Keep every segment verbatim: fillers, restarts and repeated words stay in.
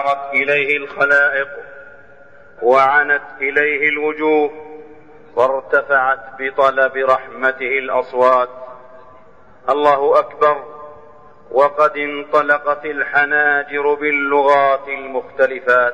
صارت إليه الخلائق وعنت إليه الوجوه وارتفعت بطلب رحمته الأصوات. الله أكبر، وقد انطلقت الحناجر باللغات المختلفات.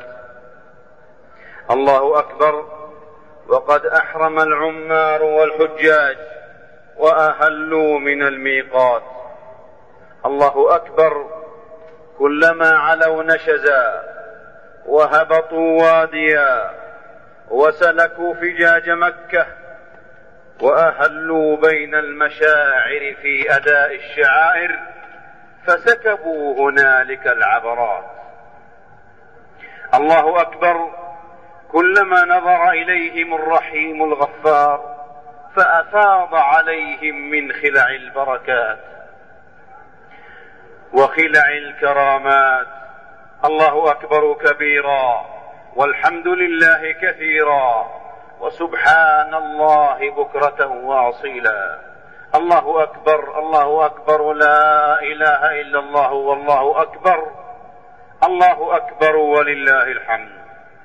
الله أكبر، وقد أحرم العمار والحجاج وأهلوا من الميقات. الله أكبر، كلما علوا نشزا وهبطوا واديا وسلكوا فجاج مكة وأهلوا بين المشاعر في أداء الشعائر فسكبوا هنالك العبرات. الله أكبر، كلما نظر إليهم الرحيم الغفار فأفاض عليهم من خلع البركات وخلع الكرامات. الله أكبر كبيرا، والحمد لله كثيرا، وسبحان الله بكرة وأصيلا. الله أكبر، الله أكبر، لا إله إلا الله، والله أكبر، الله أكبر ولله الحمد.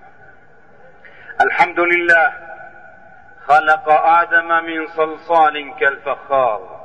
الحمد لله خلق آدم من صلصال كالفخار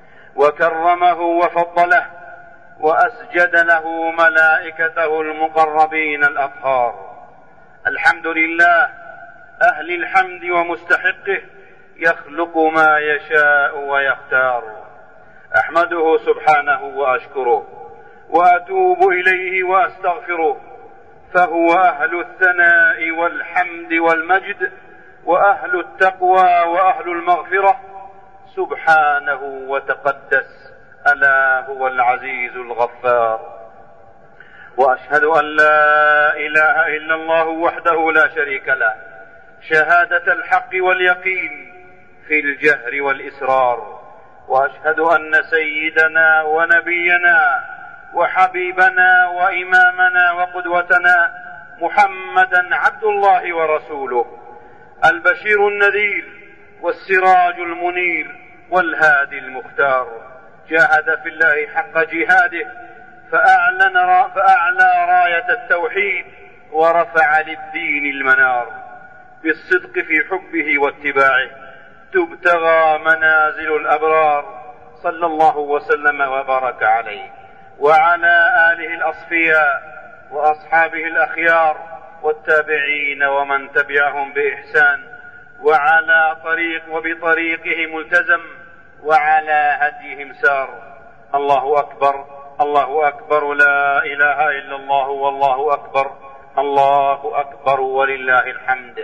وكرمه وفضله وأسجد له ملائكته المقربين الأطهار. الحمد لله أهل الحمد ومستحقه، يخلق ما يشاء ويختار. أحمده سبحانه وأشكره وأتوب إليه وأستغفره، فهو أهل الثناء والحمد والمجد وأهل التقوى وأهل المغفرة سبحانه وتقدس، ألا هو العزيز الغفار. وأشهد أن لا إله إلا الله وحده لا شريك له، شهادة الحق واليقين في الجهر والإسرار. وأشهد أن سيدنا ونبينا وحبيبنا وإمامنا وقدوتنا محمدا عبد الله ورسوله، البشير النذير والسراج المنير والهادي المختار. جاهد في الله حق جهاده فأعلن را فأعلى راية التوحيد ورفع للدين المنار. بالصدق في حبه واتباعه تبتغى منازل الأبرار، صلى الله وسلم وبارك عليه وعلى آله الأصفياء وأصحابه الأخيار والتابعين ومن تبعهم بإحسان، وعلى طريق وبطريقه ملتزم وعلى هديهم سار. الله أكبر، الله أكبر، لا إله إلا الله، والله أكبر، الله أكبر ولله الحمد.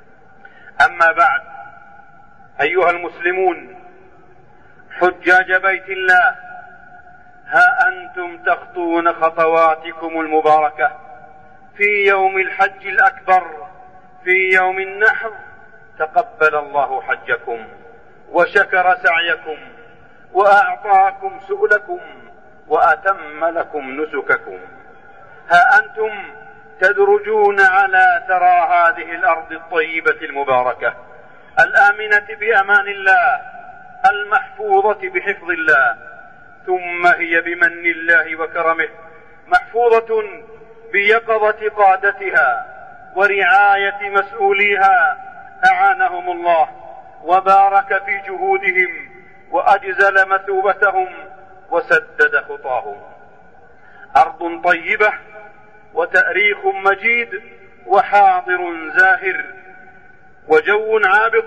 أما بعد، أيها المسلمون حجاج بيت الله، ها أنتم تخطون خطواتكم المباركة في يوم الحج الأكبر، في يوم النحر. تقبل الله حجكم وشكر سعيكم وأعطاكم سؤلكم وأتم لكم نسككم. ها أنتم تدرجون على ثرى هذه الأرض الطيبة المباركة الآمنة بأمان الله، المحفوظة بحفظ الله، ثم هي بمن الله وكرمه محفوظة بيقظة قادتها ورعاية مسؤوليها، أعانهم الله وبارك في جهودهم وأجزل مثوبتهم وسدد خطاهم. أرض طيبة وتاريخ مجيد وحاضر زاهر وجو عابق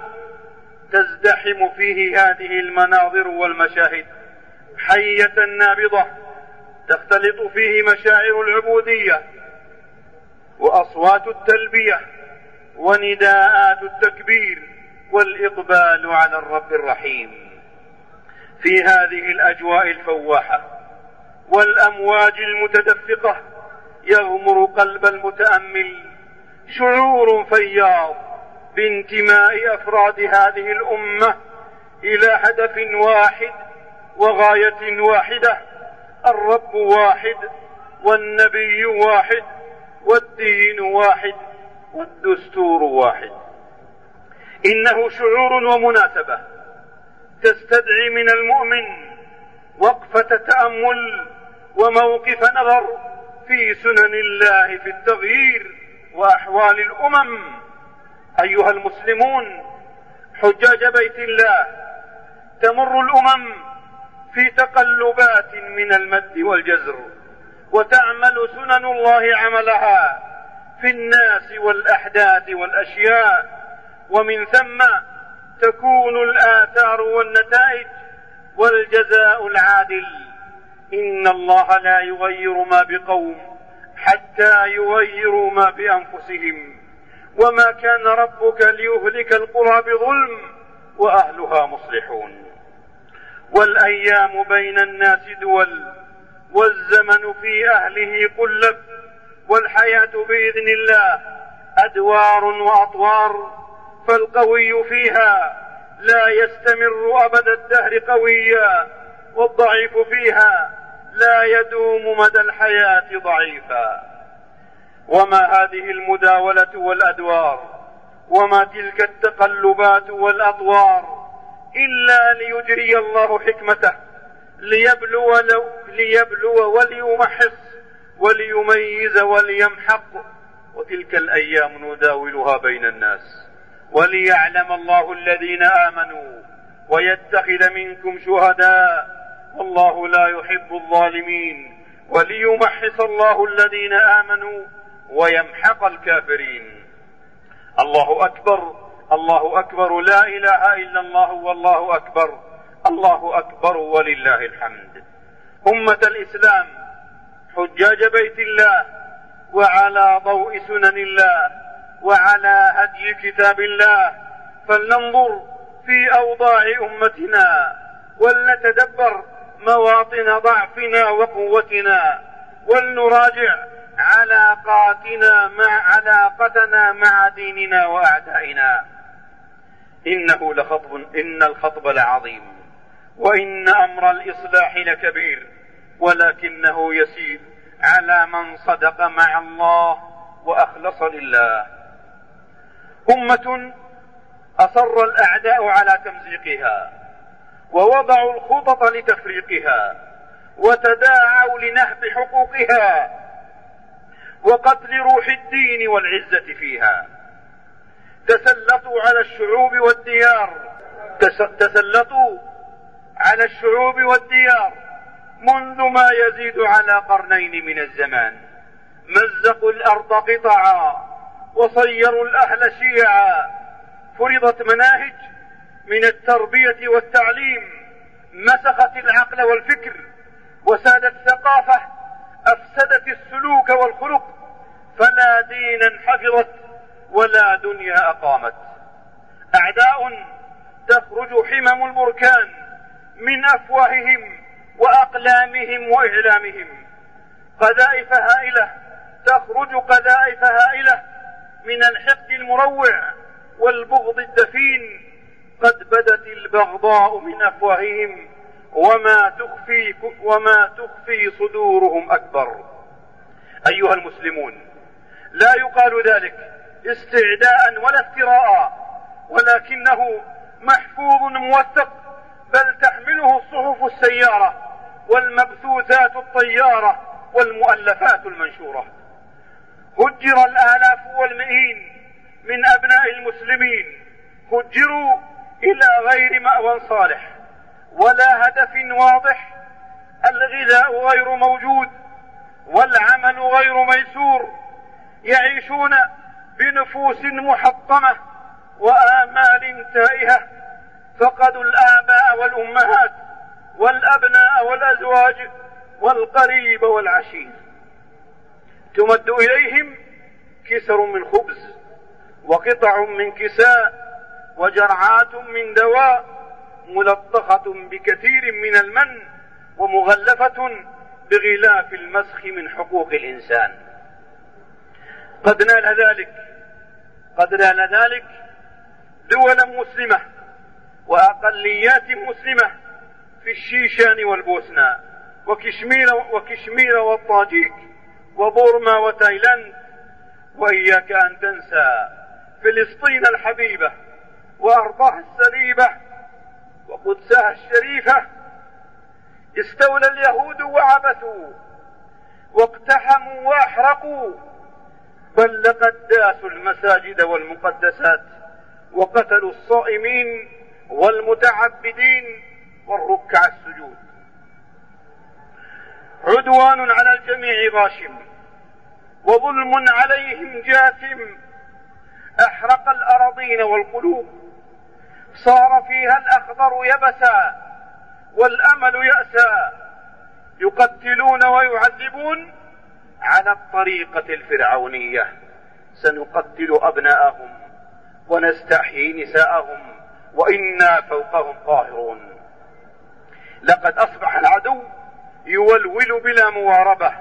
تزدحم فيه هذه المناظر والمشاهد حية نابضة، تختلط فيه مشاعر العبودية وأصوات التلبية ونداءات التكبير والإقبال على الرب الرحيم. في هذه الأجواء الفواحة والأمواج المتدفقة يغمر قلب المتأمل شعور فياض بانتماء أفراد هذه الأمة إلى هدف واحد وغاية واحدة، الرب واحد والنبي واحد والدين واحد والدستور واحد. إنه شعور ومناسبة تستدعي من المؤمن وقفة تأمل وموقف نظر في سنن الله في التغيير وأحوال الأمم. أيها المسلمون، حجاج بيت الله تمر الأمم في تقلبات من المد والجزر، وتعمل سنن الله عملها في الناس والأحداث والأشياء، ومن ثم تكون الآثار والنتائج والجزاء العادل. إن الله لا يغير ما بقوم حتى يغيروا ما بأنفسهم، وما كان ربك ليهلك القرى بظلم وأهلها مصلحون. والأيام بين الناس دول، والزمن في أهله قلب، والحياة بإذن الله أدوار وأطوار، فالقوي فيها لا يستمر أبد الدهر قويا، والضعيف فيها لا يدوم مدى الحياة ضعيفا. وما هذه المداولة والأدوار، وما تلك التقلبات والأطوار، إلا ليجري الله حكمته، ليبلو, ليبلو وليمحص وليميز وليمحق. وتلك الأيام نداولها بين الناس، وليعلم الله الذين آمنوا ويتخذ منكم شهداء، والله لا يحب الظالمين، وليمحص الله الذين آمنوا ويمحق الكافرين. الله أكبر، الله أكبر، لا إله إلا الله والله أكبر، الله أكبر ولله الحمد. أمة الإسلام، حجاج بيت الله، وعلى ضوء سنن الله وعلى هدي كتاب الله، فلننظر في أوضاع أمتنا ولنتدبر مواطن ضعفنا وقوتنا، ولنراجع علاقاتنا مع علاقتنا مع ديننا وأعدائنا. إنه لخطب إن الخطب لعظيم، وإن أمر الإصلاح لكبير، ولكنه يسير على من صدق مع الله وأخلص لله. أمة أصر الأعداء على تمزيقها، ووضعوا الخطط لتفريقها، وتداعوا لنهب حقوقها وقتل روح الدين والعزة فيها. تسلطوا على الشعوب والديار تسلطوا على الشعوب والديار منذ ما يزيد على قرنين من الزمان. مزقوا الأرض قطعا وصيروا الأهل شيعا. فرضت مناهج من التربية والتعليم مسخت العقل والفكر، وسادت ثقافة أفسدت السلوك والخلق، فلا دينا حفظت ولا دنيا أقامت. أعداء تخرج حمم البركان من أفواههم وأقلامهم وإعلامهم، قذائف هائلة تخرج قذائف هائلة من الحقد المروع والبغض الدفين. قد بدت البغضاء من أفواههم وما تخفي, وما تخفي صدورهم أكبر. أيها المسلمون، لا يقال ذلك استعداء ولا افتراء، ولكنه محفوظ موثق، بل تحمله الصحف السيارة والمبثوثات الطيارة والمؤلفات المنشورة. هجر الآلاف والمئين من أبناء المسلمين، هجروا إلى غير مأوى صالح ولا هدف واضح. الغذاء غير موجود والعمل غير ميسور، يعيشون بنفوس محطمة وآمال تائهة. فقدوا الآباء والأمهات والأبناء والأزواج والقريب والعشير. تمد إليهم كسر من خبز وقطع من كساء وجرعات من دواء، ملطخة بكثير من المن ومغلفة بغلاف المسخ من حقوق الإنسان. قد نال ذلك قد نال ذلك دولا مسلمة وأقليات مسلمة في الشيشان والبوسنة وكشمير, وكشمير والطاجيك وبورما وتايلاند. وإياك أن تنسى فلسطين الحبيبة وأرضها السليبة وقدسها الشريفة. استولى اليهود وعبثوا واقتحموا وأحرقوا، بل لقد داسوا المساجد والمقدسات وقتلوا الصائمين والمتعبدين والركع السجود. عدوان على الجميع غاشم، وظلم عليهم جاثم، أحرق الأراضين والقلوب، صار فيها الأخضر يبسا والأمل يأسا، يقتلون ويعذبون على الطريقة الفرعونية. سنقتل أبناءهم ونستحيي نساءهم وإنا فوقهم قاهرون. لقد أصبح العدو يولول بلا مواربة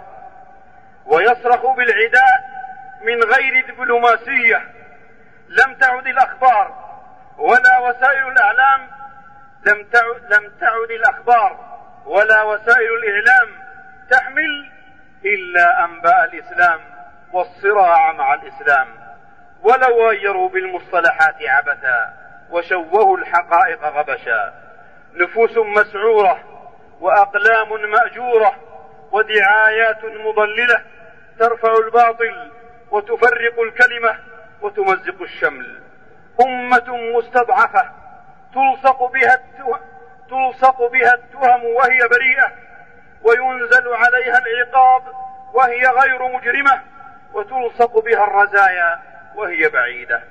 ويصرخ بالعداء من غير دبلوماسية. لم تعد الأخبار ولا وسائل الإعلام لم تعد, لم تعد الأخبار ولا وسائل الإعلام تحمل إلا أنباء الإسلام والصراع مع الإسلام، ولو غيروا بالمصطلحات عبثا وشوهوا الحقائق غبشا. نفوس مسعورة وأقلام مأجورة ودعايات مضللة ترفع الباطل وتفرق الكلمة وتمزق الشمل. أمة مستضعفة تلصق بها التهم, تلصق بها التهم وهي بريئة، وينزل عليها العقاب وهي غير مجرمة، وتلصق بها الرزايا وهي بعيدة.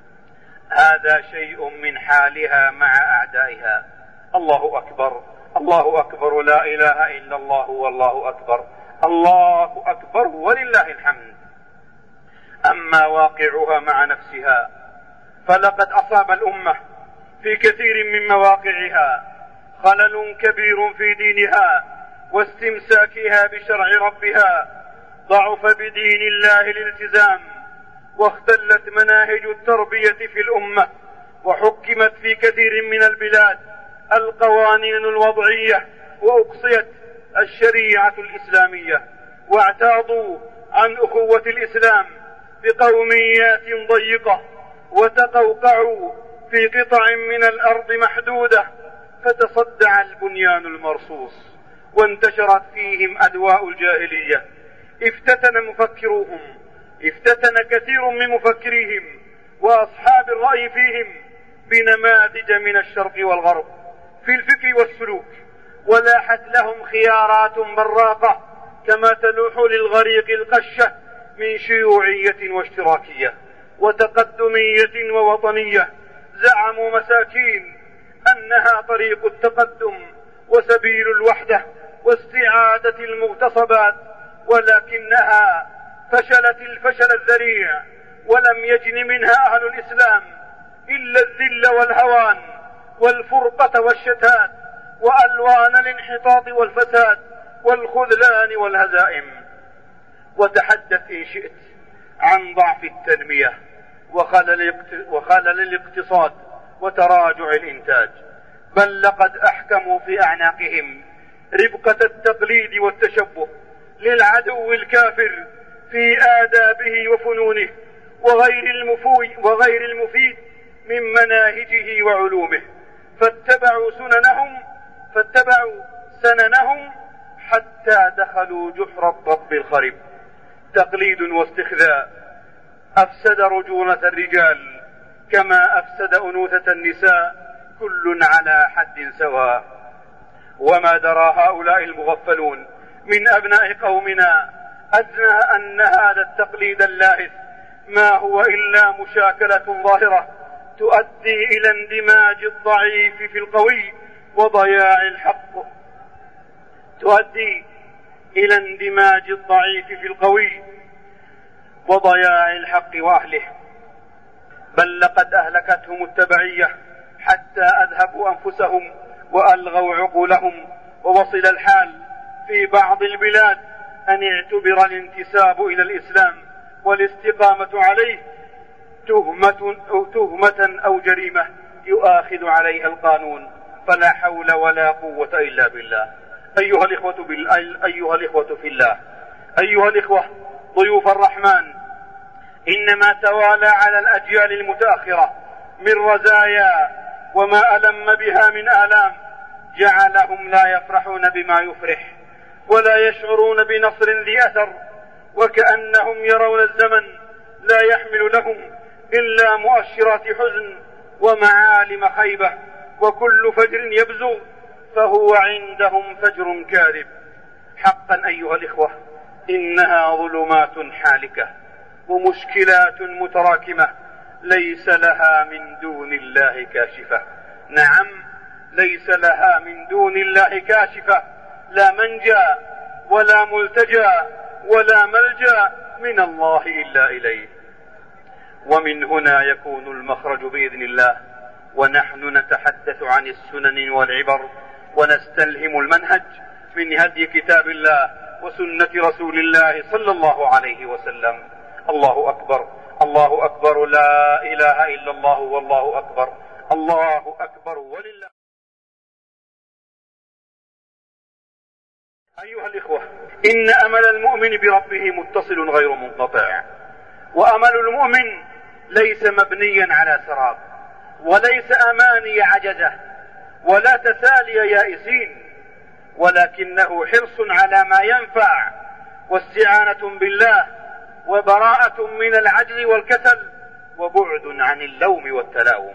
هذا شيء من حالها مع أعدائها. الله أكبر، الله أكبر، لا إله إلا الله والله أكبر، الله أكبر ولله الحمد. أما واقعها مع نفسها فلقد أصاب الأمة في كثير من مواقعها خلل كبير في دينها واستمساكها بشرع ربها. ضعف بدين الله الالتزام، واختلت مناهج التربية في الأمة، وحكمت في كثير من البلاد القوانين الوضعية، وأقصيت الشريعة الإسلامية، واعتاضوا عن أخوة الإسلام بقوميات ضيقة، وتقوقعوا في قطع من الأرض محدودة، فتصدع البنيان المرصوص وانتشرت فيهم أدواء الجاهلية. افتتن مفكروهم افتتن كثير من مفكريهم وأصحاب الرأي فيهم بنماذج من الشرق والغرب في الفكر والسلوك، ولاحت لهم خيارات براقة كما تلوح للغريق القشة من شيوعية واشتراكية وتقدمية ووطنية. زعموا مساكين أنها طريق التقدم وسبيل الوحدة واستعادة المغتصبات، ولكنها فشلت الفشل الذريع، ولم يجن منها أهل الإسلام إلا الذل والهوان والفرقة والشتات وألوان الانحطاط والفساد والخذلان والهزائم. وتحدث إن شئت عن ضعف التنمية وخلل الاقتصاد وتراجع الإنتاج، بل لقد أحكموا في أعناقهم ربقة التقليد والتشبه للعدو الكافر في آدابه وفنونه وغير المفوي وغير المفيد من مناهجه وعلومه، فاتبعوا سننهم فاتبعوا سننهم حتى دخلوا جحر الضب الخرب. تقليد واستخذاء أفسد رجولة الرجال كما أفسد أنوثة النساء، كل على حد سواء. وما درى هؤلاء المغفلون من أبناء قومنا أدنى أن هذا التقليد اللاهث ما هو إلا مشاكلة ظاهرة تؤدي إلى اندماج الضعيف في القوي وضياع الحق تؤدي إلى اندماج الضعيف في القوي وضياع الحق وأهله، بل لقد أهلكتهم التبعية حتى أذهبوا أنفسهم وألغوا عقولهم. ووصل الحال في بعض البلاد أن يعتبر الانتساب إلى الإسلام والاستقامة عليه تهمة أو, تهمة أو جريمة يؤاخذ عليها القانون، فلا حول ولا قوة إلا بالله. أيها الإخوة, بال... أيها الإخوة في الله، أيها الإخوة ضيوف الرحمن، إنما توالى على الأجيال المتأخرة من رزايا وما ألم بها من آلام جعلهم لا يفرحون بما يفرح ولا يشعرون بنصر ذي أثر، وكأنهم يرون الزمن لا يحمل لهم إلا مؤشرات حزن ومعالم خيبة، وكل فجر يبزغ فهو عندهم فجر كاذب. حقا أيها الإخوة، إنها ظلمات حالكة ومشكلات متراكمة ليس لها من دون الله كاشفة. نعم، ليس لها من دون الله كاشفة، لا منجا ولا ملتجا ولا ملجا من الله إلا إليه. ومن هنا يكون المخرج بإذن الله، ونحن نتحدث عن السنن والعبر ونستلهم المنهج من هدي كتاب الله وسنة رسول الله صلى الله عليه وسلم. الله أكبر، الله أكبر، لا إله إلا الله والله أكبر، الله أكبر ولله. أيها الإخوة، إن أمل المؤمن بربه متصل غير منقطع، وأمل المؤمن ليس مبنيا على سراب، وليس أماني عجزة، ولا تسالي يائسين، ولكنه حرص على ما ينفع، واستعانة بالله، وبراءة من العجز والكسل، وبعد عن اللوم والتلاوم.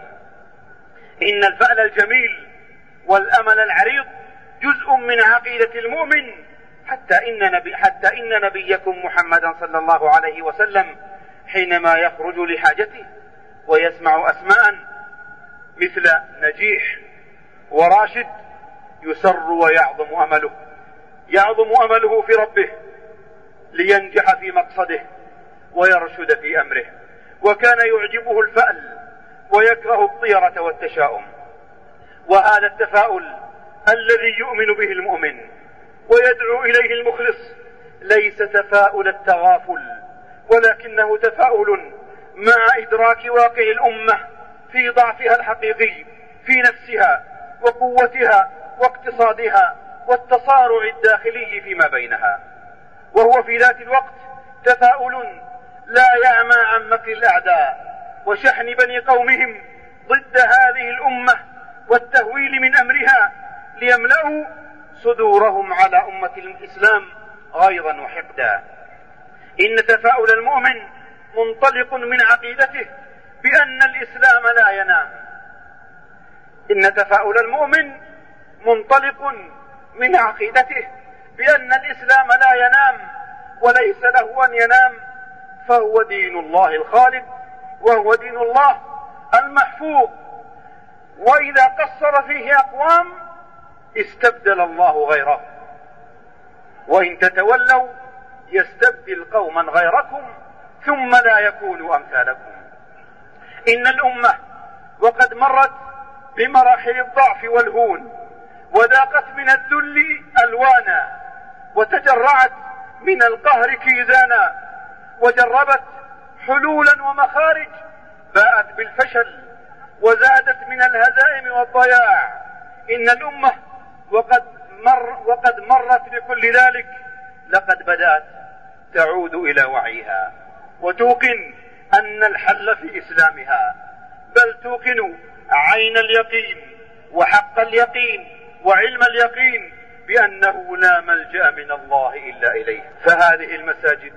إن الفأل الجميل والأمل العريض جزء من عقيدة المؤمن، حتى إن, نبي حتى إن نبيكم محمدا صلى الله عليه وسلم حينما يخرج لحاجته ويسمع أسماء مثل نجيح وراشد يسر ويعظم أمله، يعظم أمله في ربه لينجح في مقصده ويرشد في أمره. وكان يعجبه الفأل ويكره الطيرة والتشاؤم. وهذا التفاؤل الذي يؤمن به المؤمن ويدعو إليه المخلص ليس تفاؤل التغافل، ولكنه تفاؤل مع إدراك واقع الأمة في ضعفها الحقيقي في نفسها وقوتها واقتصادها والتصارع الداخلي فيما بينها. وهو في ذات الوقت تفاؤل لا يعمى عن مكر الأعداء وشحن بني قومهم ضد هذه الأمة والتهويل من أمرها ليملأوا صدورهم على أمة الإسلام غيظا وحقدا. إن تفاؤل المؤمن منطلق من عقيدته بأن الإسلام لا ينام. إن تفاؤل المؤمن منطلق من عقيدته بأن الإسلام لا ينام وليس له أن ينام، فهو دين الله الخالد، وهو دين الله المحفوظ. وإذا قصر فيه أقوام استبدل الله غيره، وإن تتولوا يستبدل قوما غيركم ثم لا يكونوا أمثالكم. إن الأمة وقد مرت بمراحل الضعف والهون، وذاقت من الذل ألوانا، وتجرعت من القهر كيزانا، وجربت حلولا ومخارج باءت بالفشل، وزادت من الهزائم والضياع. إن الأمة وقد, مر وقد مرت بكل ذلك لقد بدأت تعود إلى وعيها، وتوقن أن الحل في إسلامها، بل توقن عين اليقين وحق اليقين وعلم اليقين بأنه لا ملجأ من الله إلا إليه. فهذه المساجد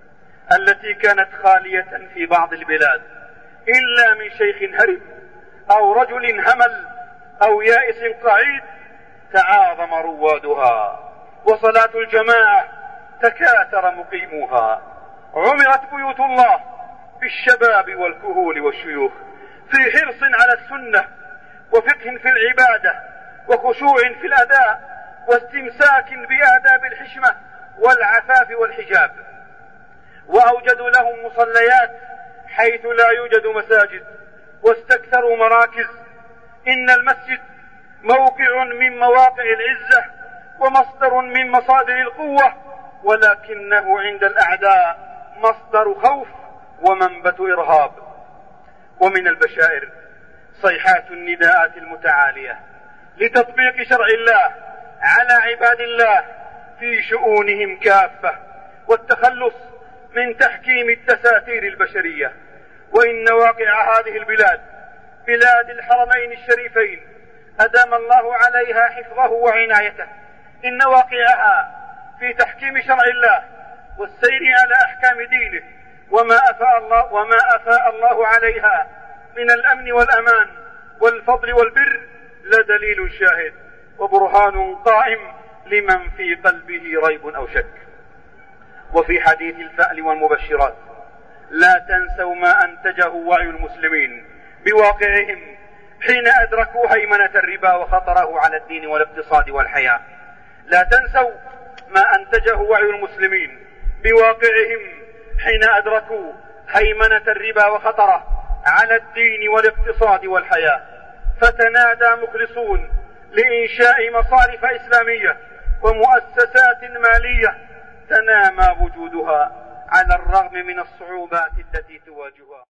التي كانت خالية في بعض البلاد إلا من شيخ هرم أو رجل همل أو يائس قعيد تعاظم روادها، وصلاة الجماعة تكاثر مقيموها. عمرت بيوت الله بالشباب والكهول والشيوخ في حرص على السنة وفقه في العبادة وخشوع في الأداء واستمساك بآداب الحشمة والعفاف والحجاب. وأوجدوا لهم مصليات حيث لا يوجد مساجد، واستكثروا مراكز. إن المسجد موقع من مواقع العزة ومصدر من مصادر القوة، ولكنه عند الأعداء مصدر خوف ومنبت إرهاب. ومن البشائر صيحات النداءات المتعالية لتطبيق شرع الله على عباد الله في شؤونهم كافة، والتخلص من تحكيم الدساتير البشرية. وإن واقع هذه البلاد بلاد الحرمين الشريفين أدام الله عليها حفظه وعنايته، إن واقعها في تحكيم شرع الله والسير على أحكام دينه وما أفاء الله, وما أفاء الله عليها من الأمن والأمان والفضل والبر لدليل شاهد وبرهان قائم لمن في قلبه ريب أو شك. وفي حديث الفأل والمبشرات: لا تنسوا ما أنتجه وعي المسلمين بواقعهم حين أدركوا هيمنة الربا وخطره على الدين والاقتصاد والحياة. لا تنسوا ما أنتجه وعي المسلمين بواقعهم حين أدركوا هيمنة الربا وخطره على الدين والاقتصاد والحياة، فتنادى مخلصون لإنشاء مصارف إسلامية ومؤسسات مالية تنامى وجودها على الرغم من الصعوبات التي تواجهها.